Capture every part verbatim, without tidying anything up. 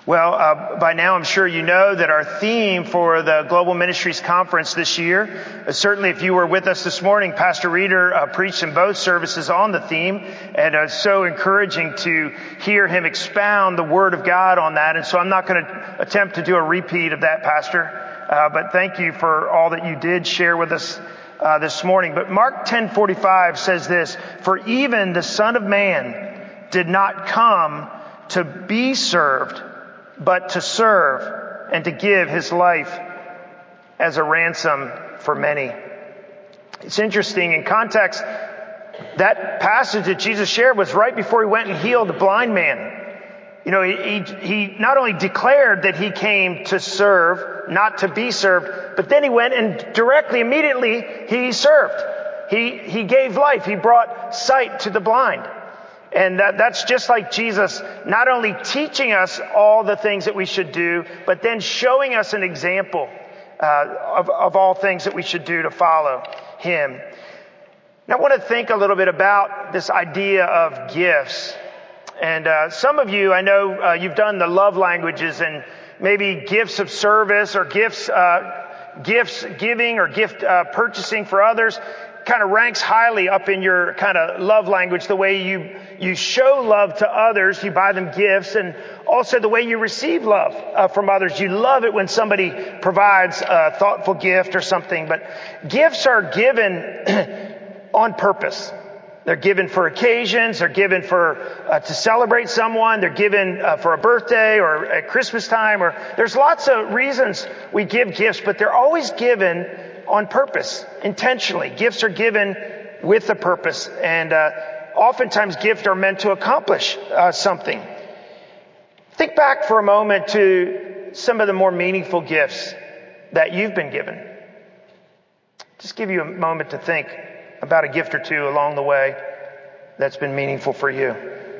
Well, uh, by now I'm sure you know that our theme for the Global Ministries Conference this year, uh, certainly if you were with us this morning, Pastor Reeder uh, preached in both services on the theme, and uh, it's so encouraging to hear him expound the Word of God on that. And so I'm not going to attempt to do a repeat of that, Pastor, uh, but thank you for all that you did share with us uh, this morning. But Mark ten forty-five says this, "For even the Son of Man did not come to be served, but to serve and to give his life as a ransom for many." It's interesting in context, that passage that Jesus shared was right before he went and healed the blind man. You know, he, he, he not only declared that he came to serve, not to be served, but then he went and directly, immediately, he served. He, he gave life. He brought sight to the blind. And that, that's just like Jesus not only teaching us all the things that we should do, but then showing us an example uh, of, of all things that we should do to follow him. Now I want to think a little bit about this idea of gifts. And uh, some of you, I know uh, you've done the love languages and maybe gifts of service or gifts, uh, gifts giving or gift uh, purchasing for others. Kind of ranks highly up in your kind of love language, the way you you show love to others, you buy them gifts, and also the way you receive love uh, from others. You love it when somebody provides a thoughtful gift or something, but gifts are given on purpose. They're given for occasions, they're given for uh, to celebrate someone, they're given uh, for a birthday or at Christmas time, or there's lots of reasons we give gifts, but they're always given on purpose, intentionally. Gifts are given with a purpose, and uh, oftentimes gifts are meant to accomplish uh, something. Think back for a moment to some of the more meaningful gifts that you've been given. Just give you a moment to think about a gift or two along the way that's been meaningful for you.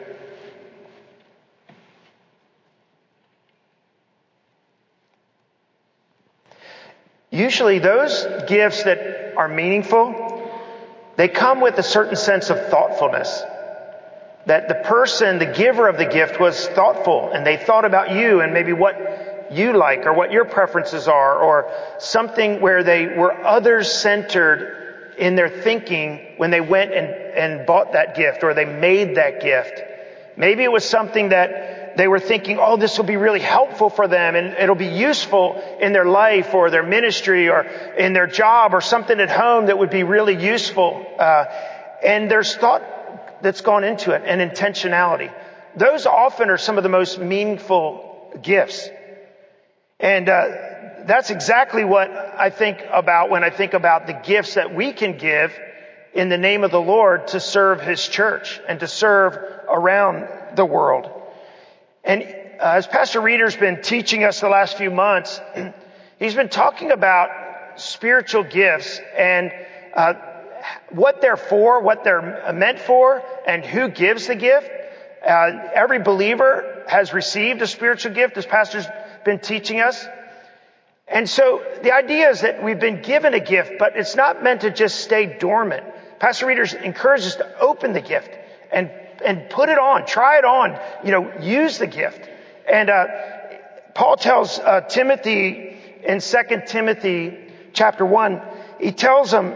Usually those gifts that are meaningful, they come with a certain sense of thoughtfulness. That the person, the giver of the gift, was thoughtful and they thought about you and maybe what you like or what your preferences are, or something where they were others-centered in their thinking when they went and, and bought that gift or they made that gift. Maybe it was something that they were thinking, oh, this will be really helpful for them and it'll be useful in their life or their ministry or in their job or something at home that would be really useful. Uh, and there's thought that's gone into it and intentionality. Those often are some of the most meaningful gifts. And uh, that's exactly what I think about when I think about the gifts that we can give in the name of the Lord to serve his church and to serve around the world. And uh, as Pastor Reeder's been teaching us the last few months, he's been talking about spiritual gifts and uh, what they're for, what they're meant for, and who gives the gift. Uh, every believer has received a spiritual gift, as Pastor's been teaching us. And so the idea is that we've been given a gift, but it's not meant to just stay dormant. Pastor Reeder's encouraged us to open the gift and and put it on, try it on, you know, use the gift. And uh, Paul tells uh, Timothy in Second Timothy chapter one, he tells him,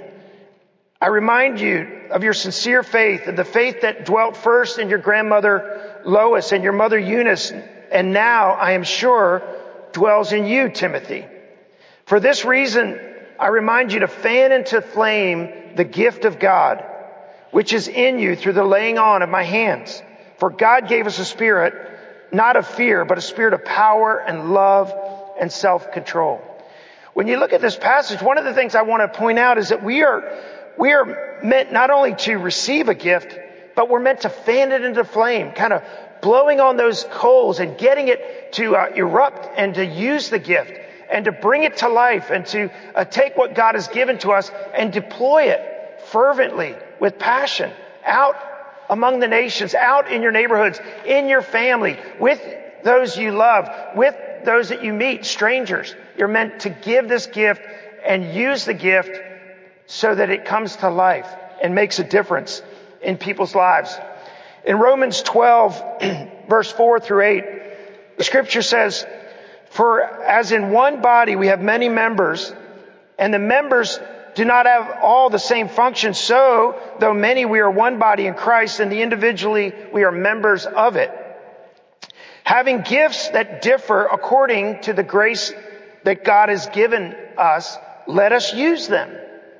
I remind you of your sincere faith and the faith that dwelt first in your grandmother Lois and your mother Eunice, and now, I am sure, dwells in you, Timothy. For this reason, I remind you to fan into flame the gift of God, which is in you through the laying on of my hands. For God gave us a spirit, not of fear, but a spirit of power and love and self-control. When you look at this passage, one of the things I want to point out is that we are, we are meant not only to receive a gift, but we're meant to fan it into flame, kind of blowing on those coals and getting it to uh, erupt and to use the gift and to bring it to life and to uh, take what God has given to us and deploy it fervently with passion out among the nations, out in your neighborhoods, in your family, with those you love, with those that you meet, strangers. You're meant to give this gift and use the gift so that it comes to life and makes a difference in people's lives. In Romans twelve, verse four through eight, The scripture says, for as in one body we have many members, and the members do not have all the same function, so though many we are one body in Christ, and the individually we are members of it. Having gifts that differ according to the grace that God has given us, let us use them.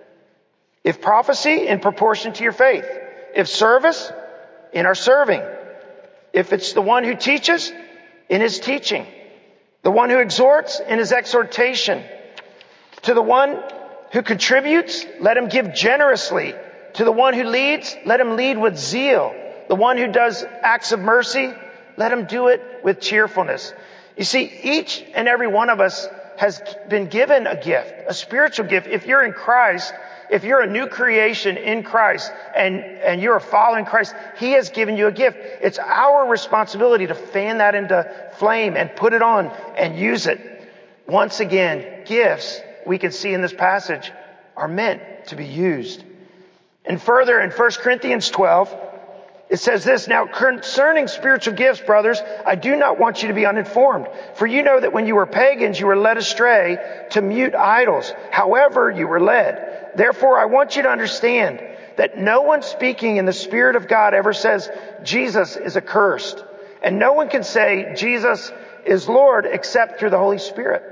If prophecy, in proportion to your faith. If service, in our serving. If it's the one who teaches, in his teaching. The one who exhorts, in his exhortation. To the one who contributes, let him give generously. To the one who leads, let him lead with zeal. The one who does acts of mercy, let him do it with cheerfulness. You see, each and every one of us has been given a gift, a spiritual gift. If you're in Christ, if you're a new creation in Christ and, and you're following Christ, he has given you a gift. It's our responsibility to fan that into flame and put it on and use it. Once again, gifts, we can see in this passage, are meant to be used. And further, in First Corinthians twelve, it says this, now concerning spiritual gifts, brothers, I do not want you to be uninformed. For you know that when you were pagans, you were led astray to mute idols. However, you were led. Therefore, I want you to understand that no one speaking in the Spirit of God ever says Jesus is accursed. And no one can say Jesus is Lord except through the Holy Spirit.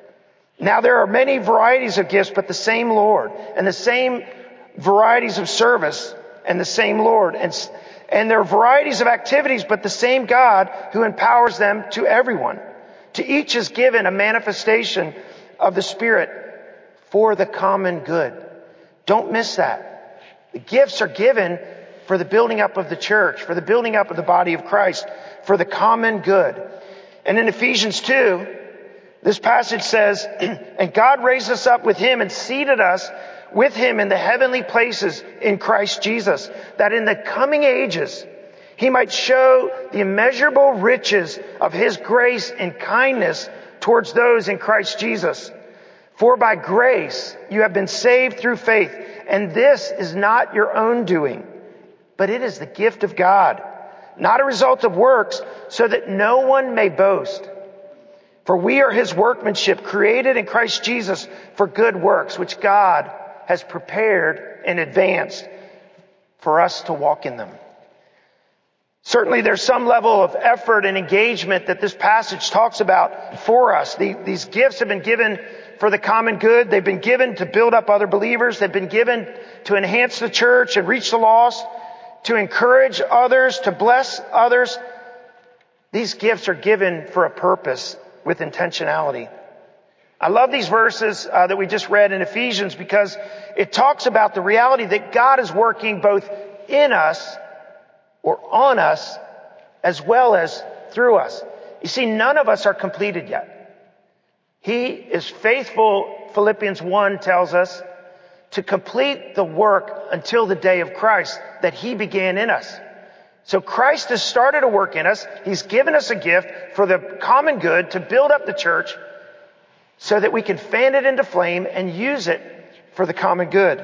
Now there are many varieties of gifts, but the same Lord, and the same varieties of service, and the same Lord. And And there are varieties of activities, but the same God who empowers them to everyone. To each is given a manifestation of the Spirit for the common good. Don't miss that. The gifts are given for the building up of the church, for the building up of the body of Christ, for the common good. And in Ephesians two, this passage says, and God raised us up with him and seated us with him in the heavenly places in Christ Jesus, that in the coming ages he might show the immeasurable riches of his grace and kindness towards those in Christ Jesus. For by grace you have been saved through faith, and this is not your own doing, but it is the gift of God, not a result of works, so that no one may boast. For we are his workmanship, created in Christ Jesus for good works, which God has prepared in advance for us to walk in them. Certainly there's some level of effort and engagement that this passage talks about for us. The, these gifts have been given for the common good. They've been given to build up other believers. They've been given to enhance the church and reach the lost, to encourage others, to bless others. These gifts are given for a purpose with intentionality. I love these verses uh, that we just read in Ephesians because it talks about the reality that God is working both in us or on us as well as through us. You see, none of us are completed yet. He is faithful, Philippians one tells us, to complete the work until the day of Christ that he began in us. So Christ has started a work in us. He's given us a gift for the common good to build up the church, so that we can fan it into flame and use it for the common good.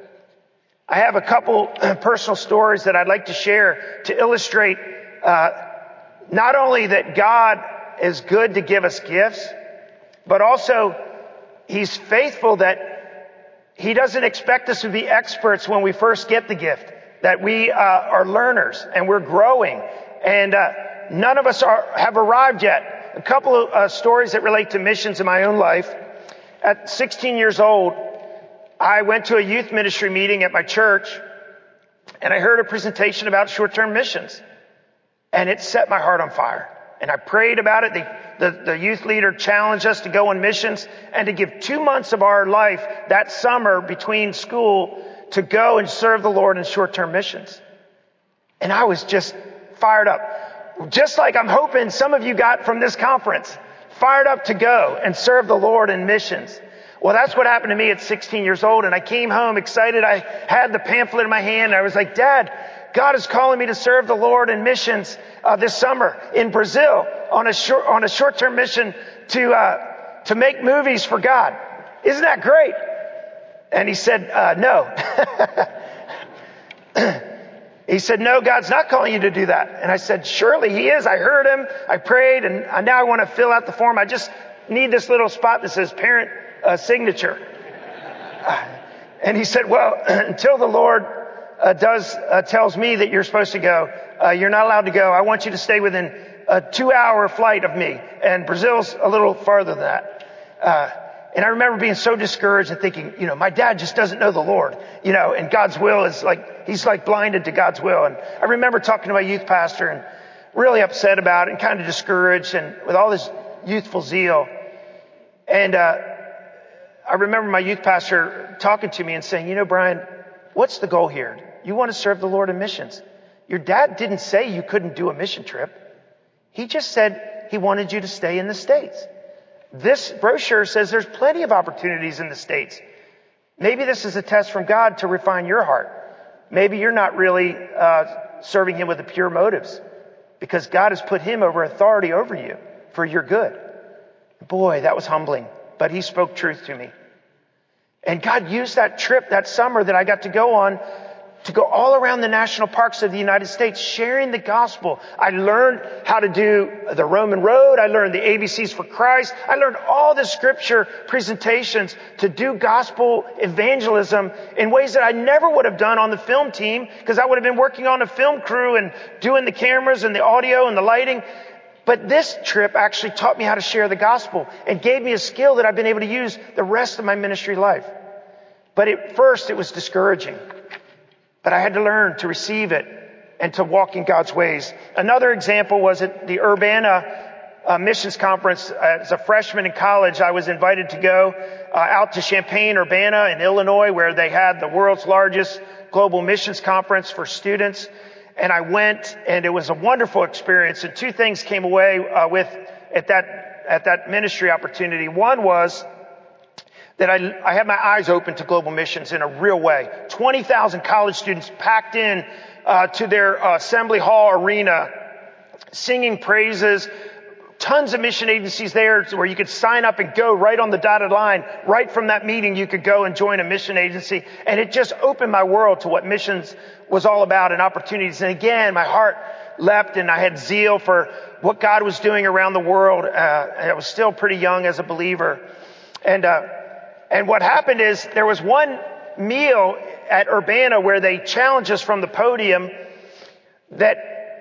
I have a couple personal stories that I'd like to share to illustrate uh, not only that God is good to give us gifts, but also he's faithful that he doesn't expect us to be experts when we first get the gift, that we uh, are learners and we're growing, and uh, none of us are, have arrived yet. A couple of uh, stories that relate to missions in my own life. At sixteen years old, I went to a youth ministry meeting at my church, and I heard a presentation about short-term missions. And it set my heart on fire. And I prayed about it. The, the, the youth leader challenged us to go on missions and to give two months of our life that summer between school to go and serve the Lord in short-term missions. And I was just fired up. Just like I'm hoping some of you got from this conference, fired up to go and serve the Lord in missions. Well, that's what happened to me at sixteen years old. And I came home excited. I had the pamphlet in my hand. And I was like, Dad, God is calling me to serve the Lord in missions uh, this summer in Brazil on a short, on a short-term mission to, uh, to make movies for God. Isn't that great? And he said, uh, no. He said, no, God's not calling you to do that. And I said, surely he is. I heard him. I prayed, and now I want to fill out the form. I just need this little spot that says parent uh, signature. Uh, and he said, well, until the Lord uh, does uh, tells me that you're supposed to go, uh, you're not allowed to go. I want you to stay within a two-hour flight of me. And Brazil's a little farther than that. Uh, And I remember being so discouraged and thinking, you know, my dad just doesn't know the Lord, you know, and God's will is like, he's like blinded to God's will. And I remember talking to my youth pastor and really upset about it and kind of discouraged and with all this youthful zeal. And, uh, I remember my youth pastor talking to me and saying, you know, Brian, what's the goal here? You want to serve the Lord in missions. Your dad didn't say you couldn't do a mission trip. He just said he wanted you to stay in the States. This brochure says there's plenty of opportunities in the States. Maybe this is a test from God to refine your heart. Maybe you're not really uh, serving him with the pure motives because God has put him over authority over you for your good. Boy, that was humbling, but he spoke truth to me. And God used that trip that summer that I got to go on to go all around the national parks of the United States sharing the gospel. I learned how to do the Roman Road. I learned the A B Cs for Christ. I learned all the scripture presentations to do gospel evangelism in ways that I never would have done on the film team because I would have been working on a film crew and doing the cameras and the audio and the lighting. But this trip actually taught me how to share the gospel and gave me a skill that I've been able to use the rest of my ministry life. But at first it was discouraging. But I had to learn to receive it and to walk in God's ways. Another example was at the Urbana uh, Missions Conference. As a freshman in college, I was invited to go uh, out to Champaign-Urbana in Illinois, where they had the world's largest global missions conference for students. And I went, and it was a wonderful experience. And two things came away uh, with at that at that ministry opportunity. One was that I, I had my eyes open to global missions in a real way. twenty thousand college students packed in uh, to their uh, assembly hall arena, singing praises. Tons of mission agencies there where you could sign up and go right on the dotted line. Right from that meeting, you could go and join a mission agency. And it just opened my world to what missions was all about and opportunities. And again, my heart leapt and I had zeal for what God was doing around the world. Uh, I was still pretty young as a believer. And, uh, And what happened is there was one meal at Urbana where they challenged us from the podium that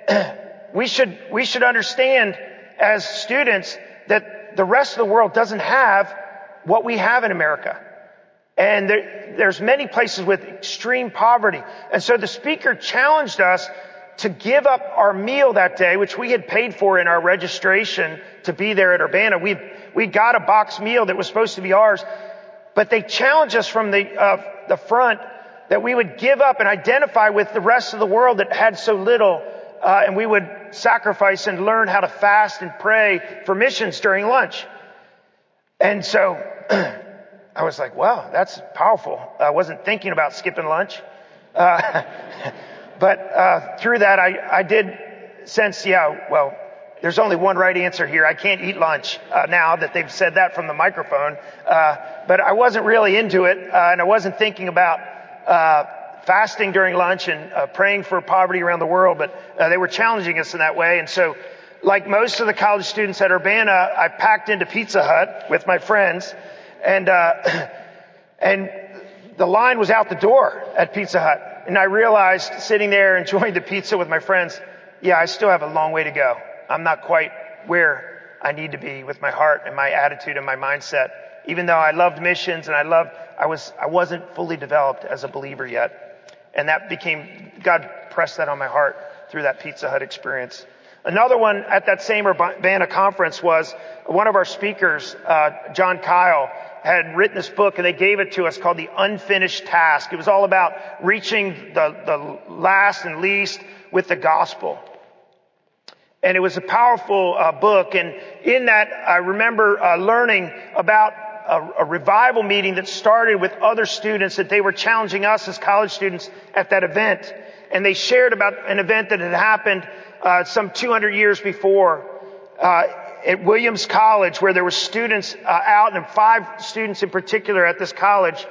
we should, we should understand as students that the rest of the world doesn't have what we have in America. And there, there's many places with extreme poverty. And so the speaker challenged us to give up our meal that day, which we had paid for in our registration to be there at Urbana. We, we got a box meal that was supposed to be ours. But they challenged us from the uh, the front that we would give up and identify with the rest of the world that had so little, uh, and we would sacrifice and learn how to fast and pray for missions during lunch. And so I was like, wow, that's powerful. I wasn't thinking about skipping lunch. Uh, but uh, through that, I, I did sense, yeah, well, there's only one right answer here. I can't eat lunch uh, now that they've said that from the microphone. Uh, but I wasn't really into it, uh, and I wasn't thinking about uh, fasting during lunch and uh, praying for poverty around the world. But uh, they were challenging us in that way. And so, like most of the college students at Urbana, I packed into Pizza Hut with my friends, and uh, and the line was out the door at Pizza Hut. And I realized, sitting there enjoying the pizza with my friends, yeah, I still have a long way to go. I'm not quite where I need to be with my heart and my attitude and my mindset. Even though I loved missions and I loved, I was, I wasn't fully developed as a believer yet. And that became, God pressed that on my heart through that Pizza Hut experience. Another one at that same Urbana conference was one of our speakers, uh, John Kyle, had written this book, and they gave it to us called The Unfinished Task. It was all about reaching the, the last and least with the gospel. And it was a powerful uh, book. And in that, I remember uh, learning about a, a revival meeting that started with other students that they were challenging us as college students at that event. And they shared about an event that had happened uh, some two hundred years before uh, at Williams College, where there were students uh, out, and five students in particular at this college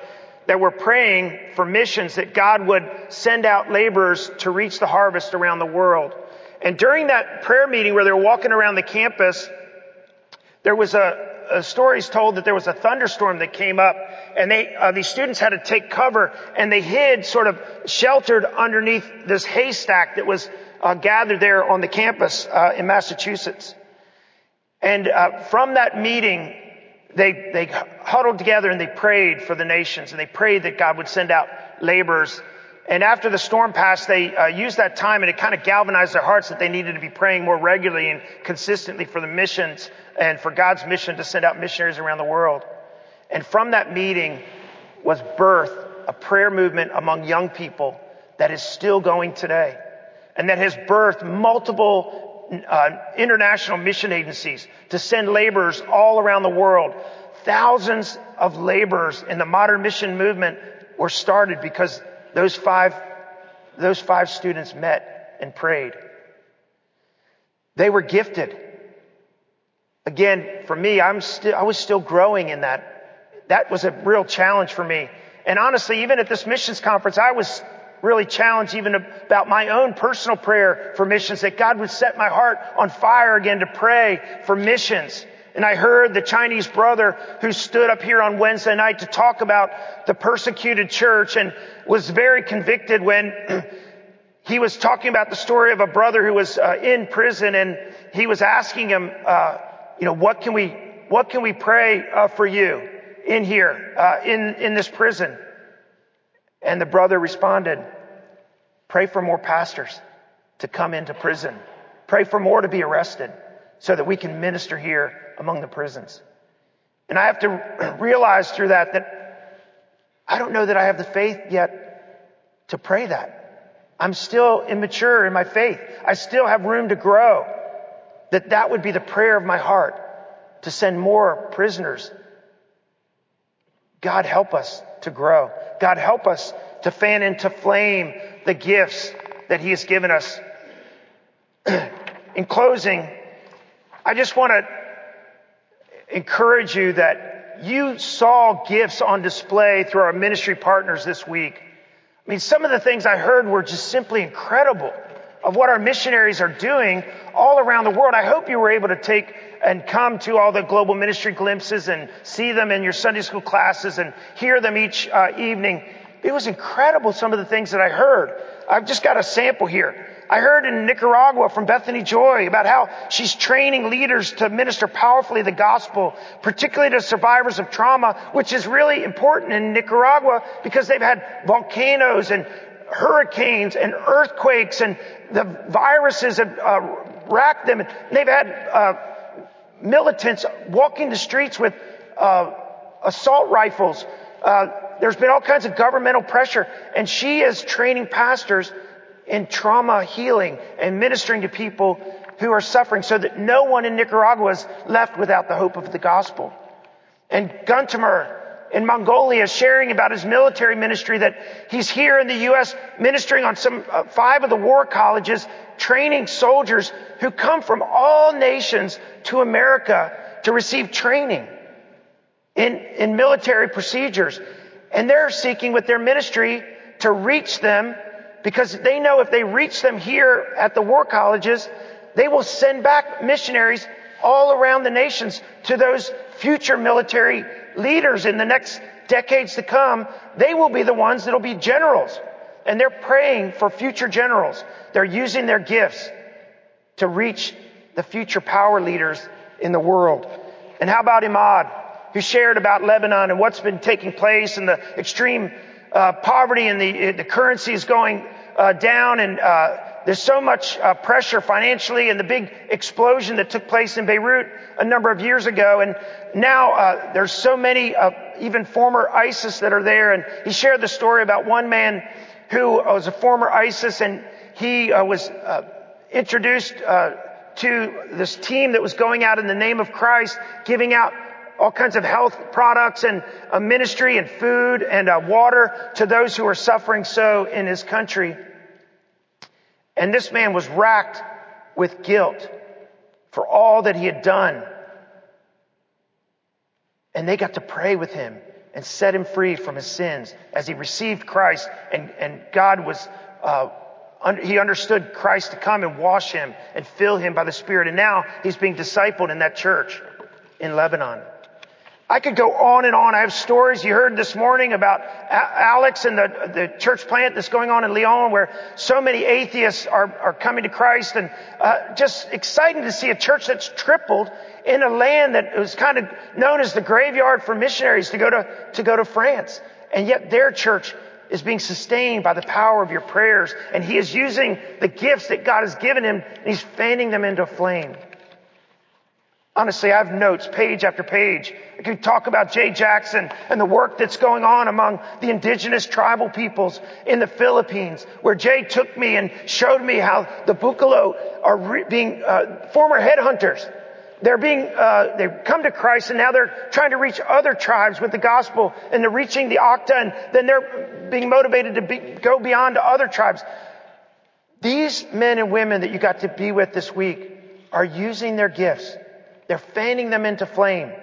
that were praying for missions, that God would send out laborers to reach the harvest around the world. And during that prayer meeting where they were walking around the campus, there was a, a stories told that there was a thunderstorm that came up, and they, uh, these students had to take cover, and they hid sort of sheltered underneath this haystack that was uh, gathered there on the campus uh, in Massachusetts. And uh, from that meeting, They, they huddled together and they prayed for the nations, and they prayed that God would send out laborers. And after the storm passed, they uh, used that time, and it kind of galvanized their hearts that they needed to be praying more regularly and consistently for the missions and for God's mission to send out missionaries around the world. And from that meeting was birthed a prayer movement among young people that is still going today, and that has birthed multiple Uh, international mission agencies to send laborers all around the world. Thousands of laborers in the modern mission movement were started because those five, those five students met and prayed. They were gifted. Again, for me, I'm still, I was still growing in that. That was a real challenge for me. And honestly, even at this missions conference, I was really challenged even about my own personal prayer for missions, that God would set my heart on fire again to pray for missions. And I heard the Chinese brother who stood up here on Wednesday night to talk about the persecuted church, and was very convicted when he was talking about the story of a brother who was uh, in prison, and he was asking him, uh, you know, what can we, what can we pray uh, for you in here, uh, in, in this prison? And the brother responded, pray for more pastors to come into prison. Pray for more to be arrested so that we can minister here among the prisons. And I have to realize through that that I don't know that I have the faith yet to pray that. I'm still immature in my faith. I still have room to grow. That that would be the prayer of my heart, to send more prisoners. God help us to grow. God help us to fan into flame the gifts that He has given us. In closing, I just want to encourage you that you saw gifts on display through our ministry partners this week. I mean, some of the things I heard were just simply incredible of what our missionaries are doing all around the world. I hope you were able to take and come to all the global ministry glimpses and see them in your Sunday school classes and hear them each uh, evening. It was incredible, some of the things that I heard. I've just got a sample here. I heard in Nicaragua from Bethany Joy about how she's training leaders to minister powerfully the gospel, particularly to survivors of trauma, which is really important in Nicaragua because they've had volcanoes and hurricanes and earthquakes, and the viruses have uh, racked them. They've had uh, militants walking the streets with uh, assault rifles. Uh, there's been all kinds of governmental pressure, and she is training pastors in trauma healing and ministering to people who are suffering so that no one in Nicaragua is left without the hope of the gospel. And Guntamer in Mongolia sharing about his military ministry, that he's here in the U S ministering on some uh, five of the war colleges, training soldiers who come from all nations to America to receive training in, in military procedures. And they're seeking with their ministry to reach them, because they know if they reach them here at the war colleges, they will send back missionaries all around the nations to those future military leaders in the next decades to come. They will be the ones that will be generals. And they're praying for future generals. They're using their gifts to reach the future power leaders in the world. And how about Imad, who shared about Lebanon and what's been taking place, and the extreme uh, poverty, and the, the currency is going uh, down, and uh, there's so much uh, pressure financially, and the big explosion that took place in Beirut a number of years ago. And now uh, there's so many uh, even former ISIS that are there. And he shared the story about one man who was a former ISIS, and he uh, was uh, introduced uh, to this team that was going out in the name of Christ, giving out all kinds of health products and a ministry and food and uh, water to those who are suffering so in his country. And this man was racked with guilt for all that he had done. And they got to pray with him and set him free from his sins as he received Christ, and, and God was, uh, un- he understood Christ to come and wash him and fill him by the Spirit. And now he's being discipled in that church in Lebanon. I could go on and on. I have stories you heard this morning about Alex and the, the church plant that's going on in Lyon, where so many atheists are, are coming to Christ, and uh, just exciting to see a church that's tripled in a land that was kind of known as the graveyard for missionaries to go to, to go to France. And yet their church is being sustained by the power of your prayers. And he is using the gifts that God has given him, and he's fanning them into flame. Honestly, I have notes, page after page. I could talk about Jay Jackson and the work that's going on among the indigenous tribal peoples in the Philippines, where Jay took me and showed me how the Bukalo are re- being uh, former headhunters. They're being, uh, they've come to Christ, and now they're trying to reach other tribes with the gospel, and they're reaching the Octa, and then they're being motivated to be, go beyond to other tribes. These men and women that you got to be with this week are using their gifts. They're fanning them into flame.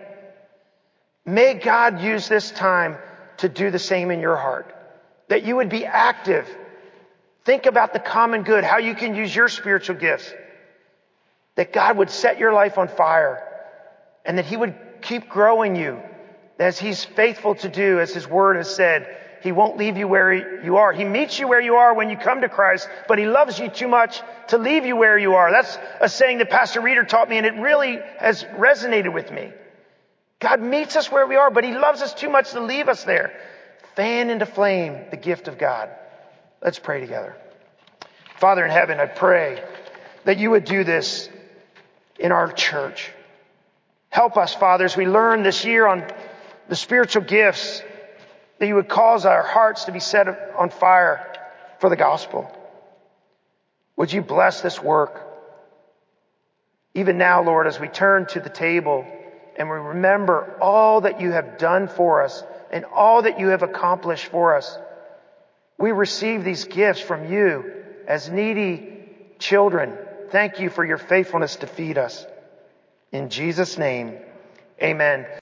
May God use this time to do the same in your heart. That you would be active. Think about the common good, how you can use your spiritual gifts. That God would set your life on fire, and that he would keep growing you as he's faithful to do, as his word has said. He won't leave you where you are. He meets you where you are when you come to Christ, but he loves you too much to leave you where you are. That's a saying that Pastor Reeder taught me, and it really has resonated with me. God meets us where we are, but he loves us too much to leave us there. Fan into flame the gift of God. Let's pray together. Father in heaven, I pray that you would do this in our church. Help us, Father, as we learn this year on the spiritual gifts, that you would cause our hearts to be set on fire for the gospel. Would you bless this work? Even now, Lord, as we turn to the table and we remember all that you have done for us and all that you have accomplished for us, we receive these gifts from you as needy children. Thank you for your faithfulness to feed us. In Jesus' name, amen.